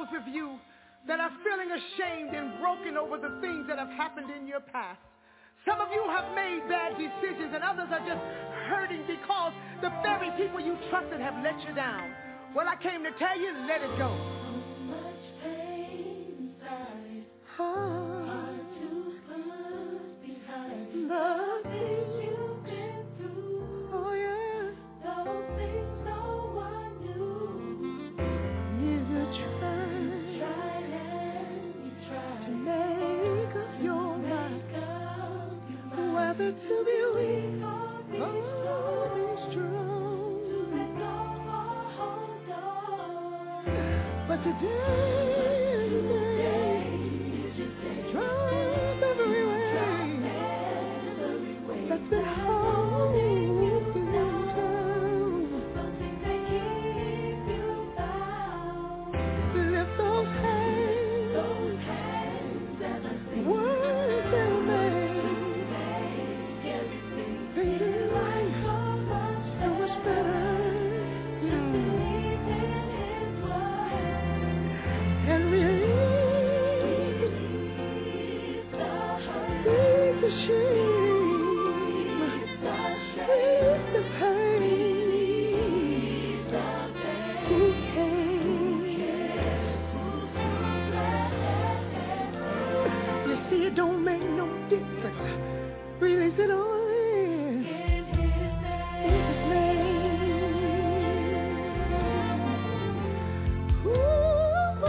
Speaker 7: group of you that are feeling ashamed and broken over the things that have happened in your past. Some of you have made bad decisions and others are just hurting because the very people you trusted have let you down. Well, I came to tell you, let it go.
Speaker 6: So much pain inside,
Speaker 7: Oh,
Speaker 6: hard to put behind.
Speaker 7: the
Speaker 6: The things you've been through,
Speaker 7: oh yeah,
Speaker 6: those things no one knew.
Speaker 7: you try
Speaker 6: Tried and you
Speaker 7: to
Speaker 6: tried,
Speaker 7: make up your mind
Speaker 6: make up your mind.
Speaker 7: whether to be weak
Speaker 6: Or be
Speaker 7: or
Speaker 6: strong,
Speaker 7: be strong.
Speaker 6: let go or hold on.
Speaker 7: But today, today, drop every way that's been holding you down.
Speaker 6: Something that keeps you bound.
Speaker 7: Lift those hands,
Speaker 6: Those hands ever
Speaker 7: words they'll make,
Speaker 6: make everything
Speaker 7: things in life
Speaker 6: so much
Speaker 7: so much better. Mm.
Speaker 6: believe in His word.
Speaker 7: And release,
Speaker 6: Release the hurt,
Speaker 7: release the shame,
Speaker 6: release the shame,
Speaker 7: release the pain.
Speaker 6: release the pain.
Speaker 7: Who cares? You see, it don't make no difference. Release it all in
Speaker 6: In His name.
Speaker 7: Jesus' name. Ooh,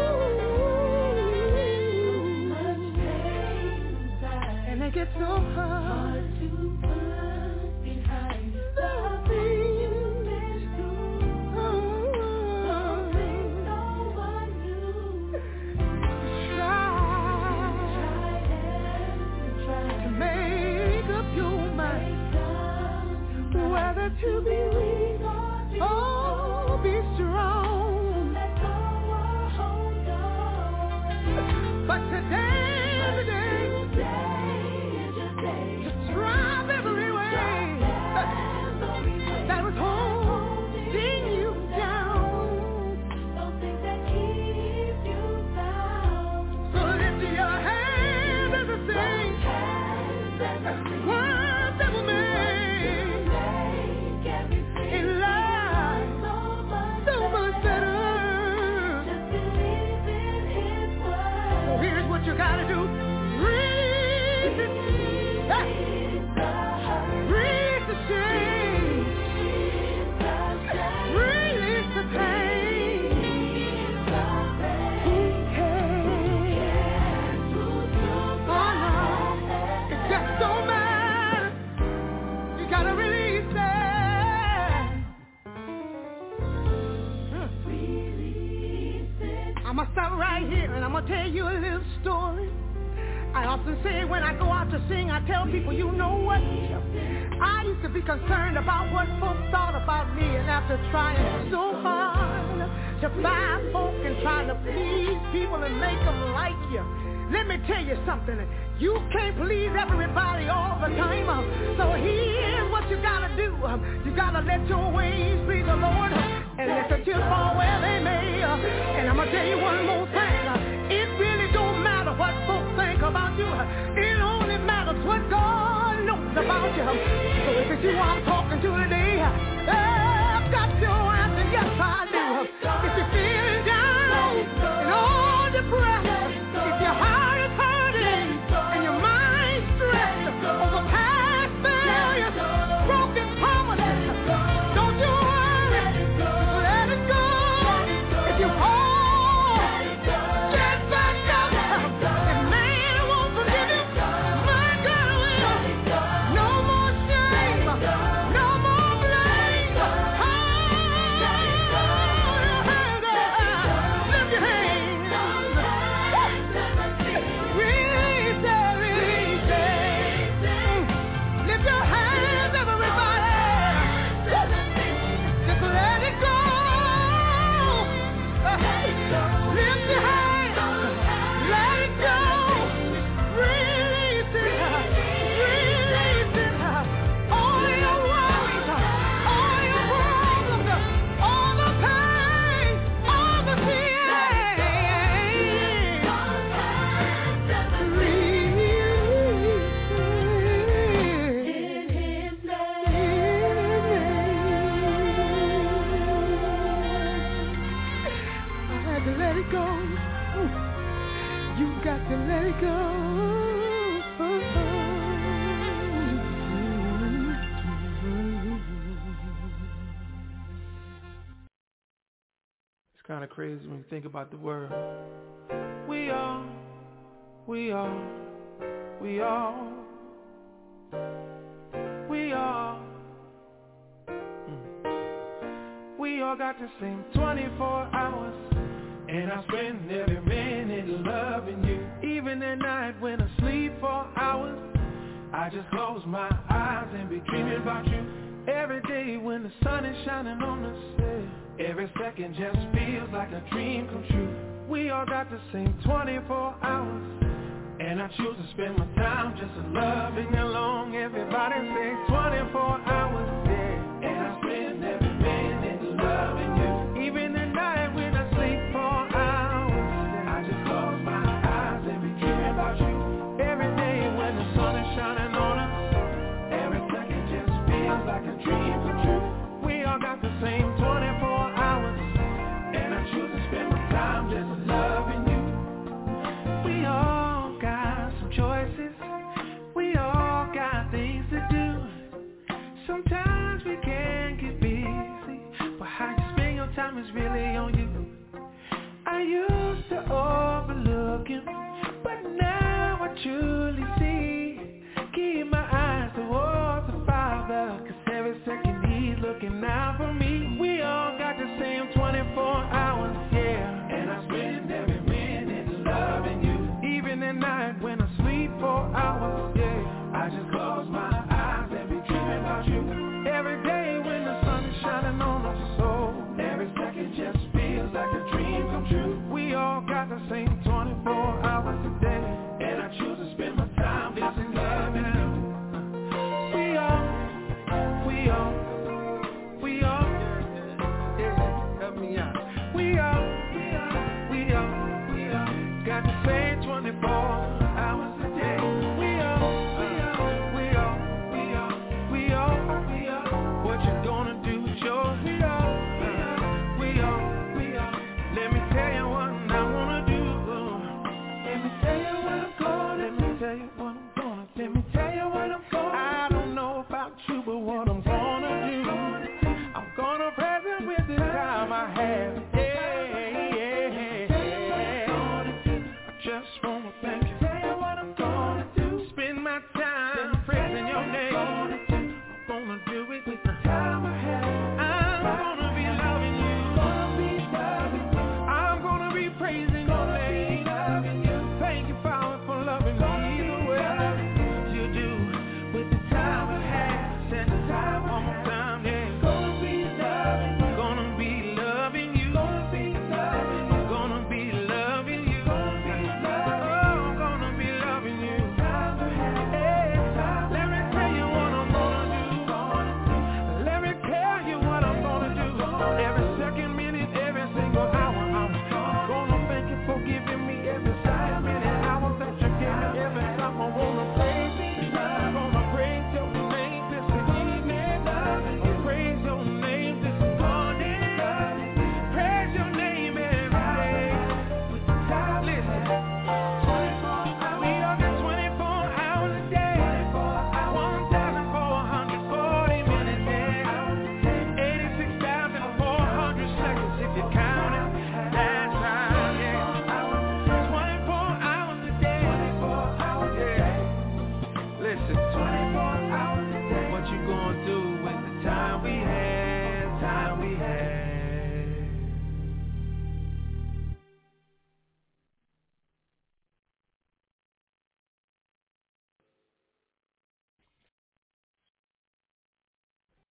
Speaker 6: Much pain inside,
Speaker 7: and it gets so hard.
Speaker 6: hard to put behind. The things you've been through, those things no one knew.
Speaker 7: Try
Speaker 6: Tried and
Speaker 7: to
Speaker 6: tried,
Speaker 7: make up your mind whether to be weak or be strong.
Speaker 6: let go or hold on.
Speaker 7: But today, today,
Speaker 6: Today is your day.
Speaker 7: just drop every way that was holding you down.
Speaker 6: Those things that keep you bound.
Speaker 7: So lift your hands as a sing,
Speaker 6: Hands that
Speaker 7: words that will make
Speaker 6: make everything
Speaker 7: in life
Speaker 6: so much
Speaker 7: so much better.
Speaker 6: Just believe in His word.
Speaker 7: So here's what you gotta do. Release it. Ah,
Speaker 6: Release the hurt,
Speaker 7: release the shame.
Speaker 6: release the shame,
Speaker 7: Release the pain.
Speaker 6: release the pain.
Speaker 7: Who cares?
Speaker 6: Who's to
Speaker 7: Oh no, it just don't matter. You gotta release it. Hmm.
Speaker 6: Release it.
Speaker 7: I'ma stop right here and I'ma tell you a little story. I often say when I go out to sing, I tell people, you know what? I used to be concerned about what folks thought about me, and after trying so hard to find folk and trying to please people and make them like you, let me tell you something. You can't please everybody all the time. uh, So here's what you gotta do. uh, You gotta let your ways please the Lord, uh, and let the chips fall where they may. uh, And I'm gonna tell you one more thing. uh, It really don't matter what folks think about you. uh, It only matters what God knows about you. So if it's you I'm talking to today, uh, I've got your answer. Yes, I do. uh, If you're feeling down and all depressed, if your heart is hurting and your mind stressed over past failures, broken promises, don't you worry, let it go. If you fall, get back up. If man won't forgive you,
Speaker 8: kind of crazy when you think about the word. We all, we all, we all, we all, mm. We all got the same twenty-four hours, and I spend every minute loving you. Even at night when I sleep for hours, I just close my eyes and be dreaming about you. Every day when the sun is shining on us, every second just feels like a dream come true. We all got the same twenty-four hours, and I choose to spend my time just loving you long. Everybody say twenty-four hours, yeah. And I spend every minute loving you. Even at night when I sleep for hours, I just close my eyes and be dreaming about you. Every day when the sun is shining on us, every second just feels like a dream come true. We all got the same twenty-four hours, and I choose to spend my time just loving you. We all got some choices, we all got things to do. Sometimes we can get busy, but how you spend your time is really on you. I used to overlook him, but now I truly see. Keep my eyes towards the Father, cause every second he's looking out for me. We all got the same twenty-four hours, yeah. And I spend every minute loving you. Even at night when I sleep for hours, yeah. I just close my eyes and be dreaming about you. Every day when the sun is shining on us, so every second just feels like a dream come true. We all got the same twenty-four hours a day, and I choose to spend my time just loving you. We all, we all, we all, yeah, help me out. We all, we all, we all, we all, got the same twenty-four hours a day. We all, we all, we all, we all, we all, we all, what you gonna do with yours? We all, we all, we all, let me tell you what I wanna do. Let me tell you what I'm gonna, let me tell you what I'm gonna, let me tell you.